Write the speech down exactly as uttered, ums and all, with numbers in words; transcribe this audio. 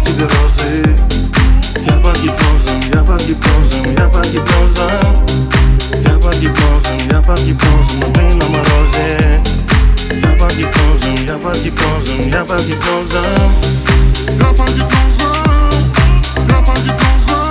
тебе розы. Я под гипнозом, я под гипнозом, я под гипнозом. Я под гипнозом, я под гипнозом, но ты на морозе. Я под гипнозом, я под гипнозом, я под гипнозом. Я под гипнозом, я под гипнозом.